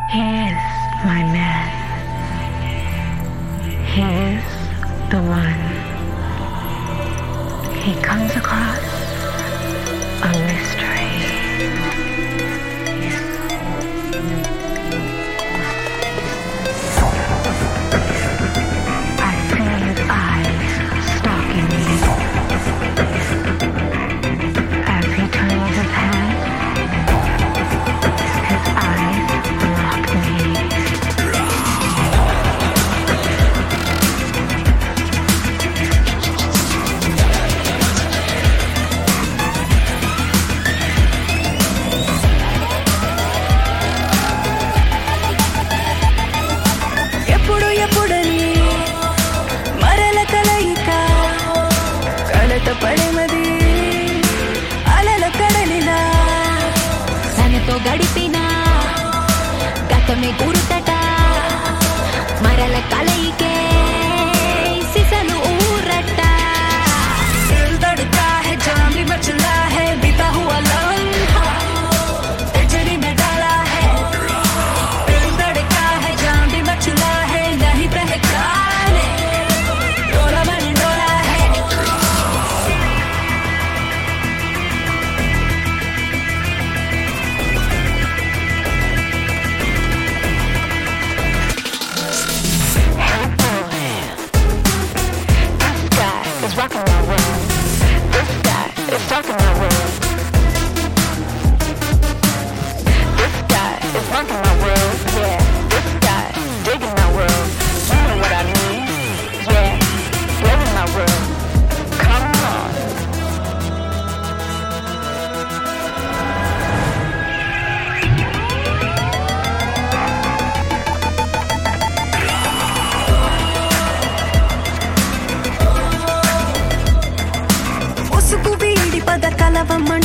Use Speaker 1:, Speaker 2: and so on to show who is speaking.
Speaker 1: Here's my man. Here's the one. He comes across a mystery. I see his eyes stalking me. As he turns his head, his eyes lock me.
Speaker 2: ఎప్పుడు ఎప్పుడని మరల కలయిక కలత పడమది అలల కడలిలా తనతో గడిపిన గతమే గురుతట మరల కలయికే సిసలు ఊరట दिल धड़का है जान भी मचला है बीता हुआ लम्हा तिजड़ी में डाला है दिल धड़का है जान भी मचला है नहीं पहचाने डोला मन डोला है
Speaker 1: This guy is rocking my world. This guy is talking my world. This guy is rocking my world. Yeah, this guy digging my world. You know what I mean? Yeah, living my world. Come on.
Speaker 2: ఉసుకు వీడి పద కలవ